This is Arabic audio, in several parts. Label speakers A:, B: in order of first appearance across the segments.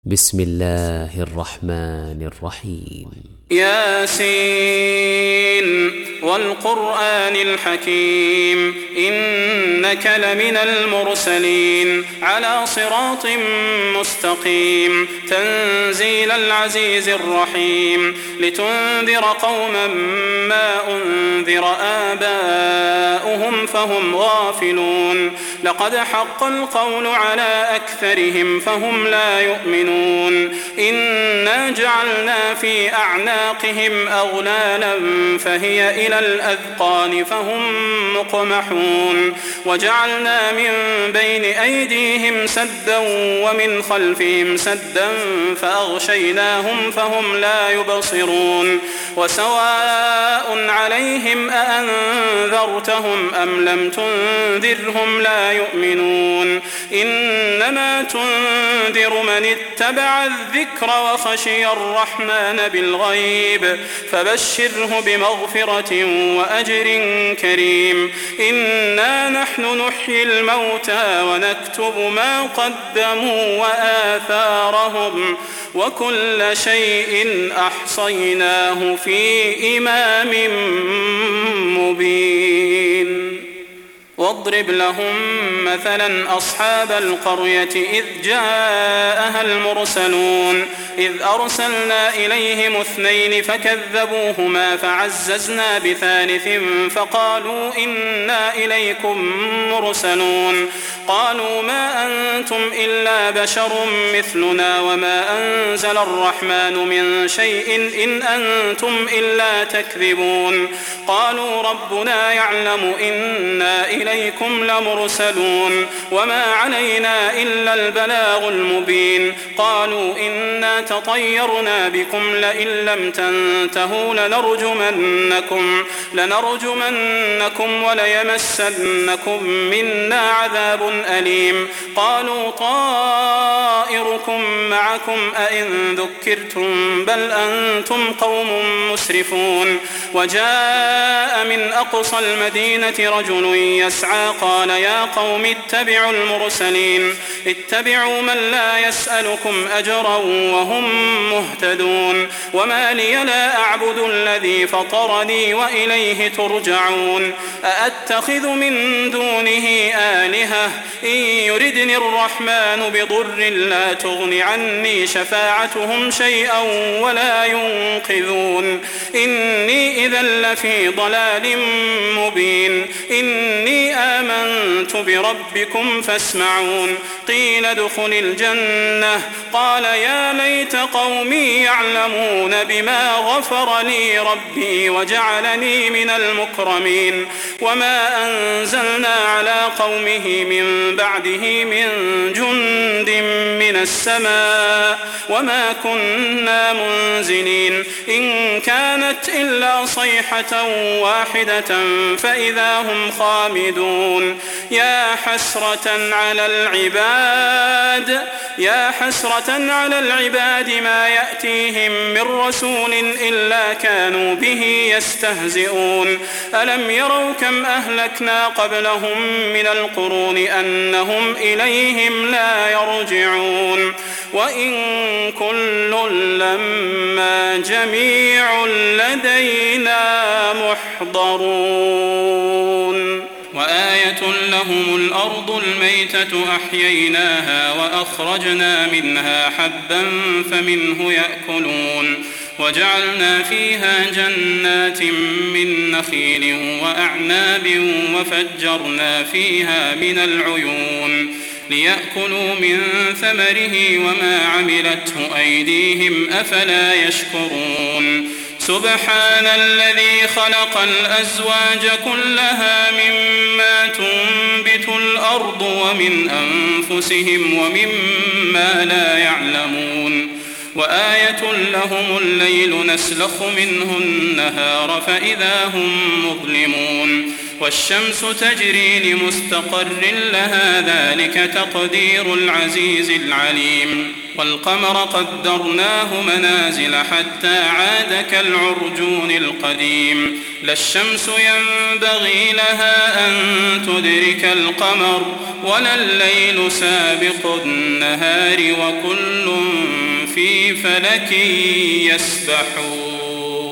A: بسم الله الرحمن الرحيم.
B: ياسين والقرآن الحكيم إنك لمن المرسلين على صراط مستقيم تنزيل العزيز الرحيم لتنذر قوما ما أنذر آباؤهم فهم غافلون لقد حق القول على أكثرهم فهم لا يؤمنون إنا جعلنا في أعناقهم أغلالا فهي إلى الأذقان فهم مقمحون وجعلنا من بين أيديهم سدا ومن خلفهم سدا فأغشيناهم فهم لا يبصرون وسواء عليهم أأنذرتهم أم لم تنذرهم لا يؤمنون إنما تنذر من اتبع الذكر وخشي الرحمن بالغيب فبشره بمغفرة وأجر كريم إنا نحن نحيي الموتى ونكتب ما قدموا وآثارهم وكل شيء أحصيناه في إمام مبين واضرب لهم مثلا أصحاب القرية إذ جاءها المرسلون إذ أرسلنا إليهم 2 فكذبوهما فعززنا بثالث فقالوا إنا إليكم مرسلون قالوا ما أنتم إلا بشر مثلنا وما أنزل الرحمن من شيء إن أنتم إلا تكذبون قالوا ربنا يعلم إنا إليكم لمرسلون وما علينا إلا البلاغ المبين قالوا إنا تطيرنا بكم لئن لم تنتهوا لنرجمنكم وليمسنكم منا عذاب أليم قالوا طائركم معكم أئن ذكرتم بل أنتم قوم مسرفون وجاء من أقصى المدينة رجل يسعى قال يا قوم اتبعوا المرسلين اتبعوا من لا يسألكم أجرا وهم مهتدون وما لي لا أعبد الذي فطرني وإليه ترجعون أأتخذ من دونه آلهة إن يردني الرحمن بضر لا تغن عني شفاعتهم شيئا ولا ينقذون إني إذا لفي ضلال مبين إني آمنت بربكم فاسمعون قيل ادخل الجنة قال يا ليت قومي يعلمون بما غفر لي ربي وجعلني من المكرمين وما أنزلنا على قومه من بعده من جند من السماء وما كنا منزلين إن كانت إلا صيحة واحدة فإذا هم خامدون يا حسرة على العباد ما يأتيهم من رسول إلا كانوا به يستهزئون ألم يروا كم أهلكنا قبلهم من القرون أنهم إليهم لا يرجعون وإن كل لما جميع لدينا محضرون وآية لهم الأرض الميتة أحييناها وأخرجنا منها حبا فمنه يأكلون وجعلنا فيها جنات من نخيل وأعناب وفجرنا فيها من العيون ليأكلوا من ثمره وما عملته أيديهم أفلا يشكرون سبحان الذي خلق الأزواج كلها مما تنبت الأرض ومن أنفسهم ومما لا يعلمون وآية لهم الليل نسلخ منه النهار فإذا هم مظلمون والشمس تجري لمستقر لها ذلك تقدير العزيز العليم والقمر قدرناه منازل حتى عاد كالعرجون القديم لا الشمس ينبغي لها أن تدرك القمر ولا الليل سابق النهار وكل في فلك يسبحون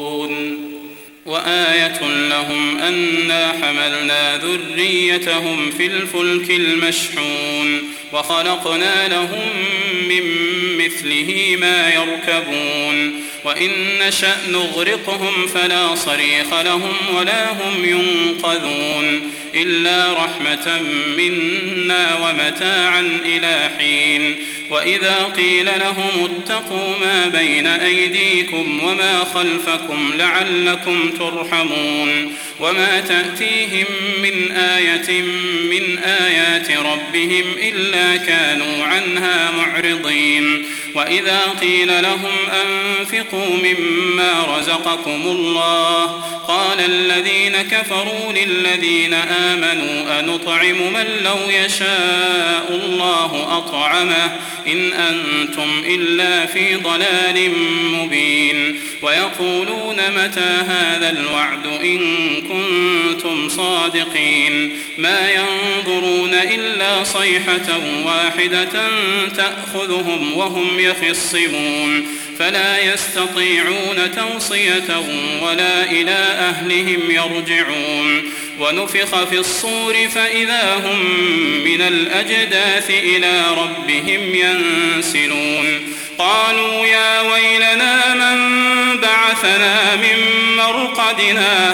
B: وآية لهم أنا حملنا ذريتهم في الفلك المشحون وخلقنا لهم من مثله ما يركبون وإن نشأ نغرقهم فلا صريخ لهم ولا هم ينقذون إلا رحمة منا ومتاعا إلى حين وإذا قيل لهم اتقوا ما بين أيديكم وما خلفكم لعلكم ترحمون وما تأتيهم من آية من آيات ربهم إلا كانوا عنها معرضين وإذا قيل لهم أنفقوا مما رزقكم الله قال الذين كفروا للذين آمنوا أنطعم من لو يشاء الله أطعمه إن أنتم إلا في ضلال مبين ويقولون متى هذا الوعد إن كنتم صادقين ما ينظرون إلا صيحة واحدة تأخذهم وهم يخصمون فلا يستطيعون توصية ولا إلى أهلهم يرجعون ونفخ في الصور فإذا هم من الأجداث إلى ربهم ينسلون قالوا يا ويلنا من بعثنا من مرقدنا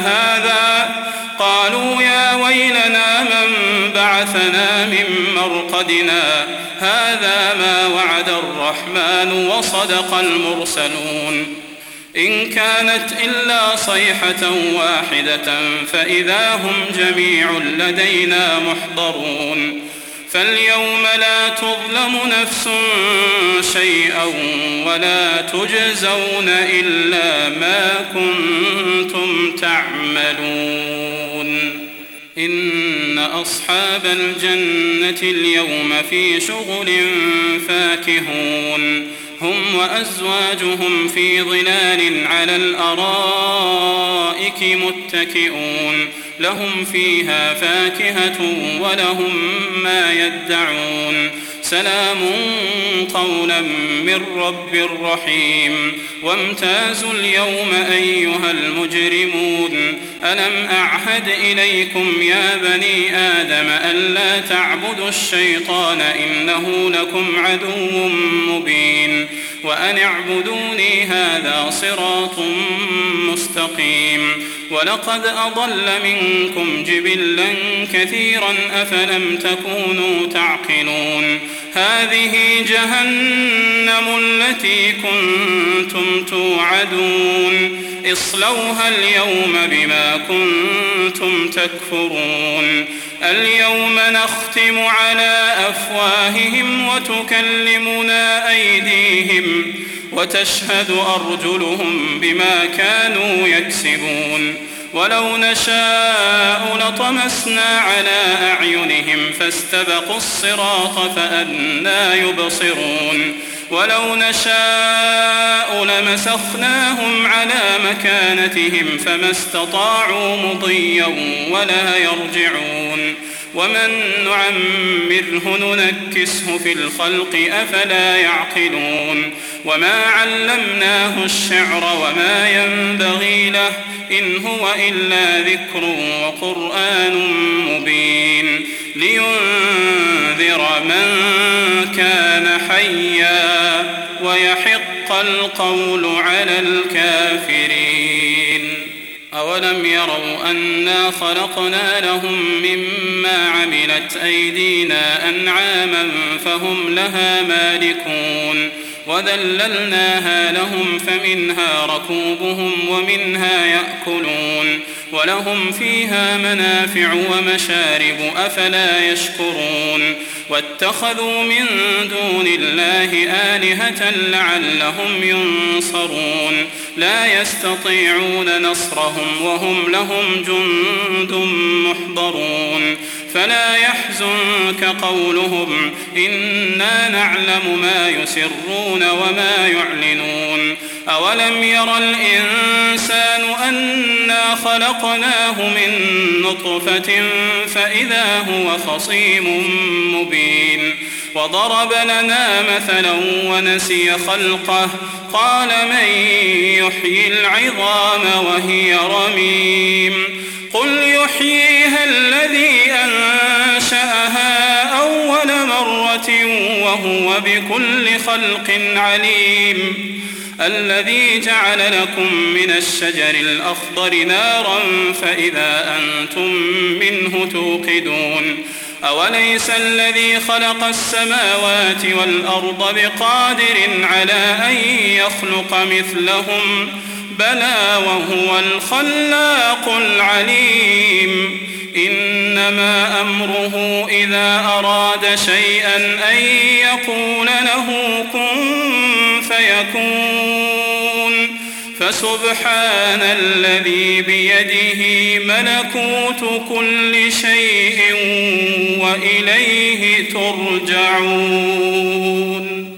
B: هذا ما وعد الرحمن وصدق المرسلون إن كانت إلا صيحة واحدة فإذا هم جميع لدينا محضرون فاليوم لا تظلم نفس شيئا ولا تجزون إلا ما كنتم تعملون إن أصحاب الجنة اليوم في شغل فاكهون هم وأزواجهم في ظلال على الأرائك متكئون لهم فيها فاكهة ولهم ما يدعون سلام قولا من رب رحيم وامتازوا اليوم أيها المجرمون ألم أعهد إليكم يا بني آدم ألا تعبدوا الشيطان إنه لكم عدو مبين وأن اعبدوني هذا صراط مستقيم ولقد أضل منكم جبلا كثيرا أفلم تكونوا تعقلون هذه جهنم التي كنتم توعدون اصلوها اليوم بما كنتم تكفرون اليوم نختم على أفواههم وتكلمنا أيديهم وتشهد أرجلهم بما كانوا يكسبون ولو نشاء لطمسنا على أعينهم فاستبقوا الصراط فأنى يبصرون ولو نشاء لمسخناهم على مكانتهم فما استطاعوا مضيا ولا يرجعون ومن نعمره ننكسه في الخلق أفلا يعقلون وما علمناه الشعر وما ينبغي له إن هو إلا ذكر وقرآن مبين لينذر من كان حيا ويحق القول على الكافرين أولم يروا أنا خلقنا لهم مما عملت أيدينا أنعاما فهم لها مالكون وذللناها لهم فمنها ركوبهم ومنها يأكلون ولهم فيها منافع ومشارب أفلا يشكرون واتخذوا من دون الله آلهة لعلهم ينصرون لا يستطيعون نصرهم وهم لهم جند محضرون فلا يحزنك قولهم إنا نعلم ما يسرون وما يعلنون أولم ير الإنسان أنا خلقناه من نطفة فإذا هو خصيم مبين وضرب لنا مثلا ونسي خلقه قال من يحيي العظام وهي رميم قل يحييها الذي أنشأها أول مرة وهو بكل خلق عليم الذي جعل لكم من الشجر الأخضر نارا فإذا أنتم منه توقدون أوليس الذي خلق السماوات والأرض بقادر على أن يخلق مثلهم بلى وهو الخلاق العليم إنما أمره إذا أراد شيئا أن يقول له كن فيكون فسبحان الذي بيده ملكوت كل شيء وإليه ترجعون.